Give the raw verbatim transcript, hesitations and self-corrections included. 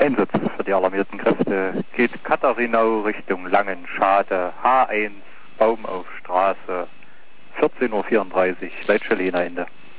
Einsatz für die alarmierten Kräfte geht Katharinau Richtung Langenschade, H eins, Baum auf Straße, vierzehn Uhr vierunddreißig, Leitstelle Ende.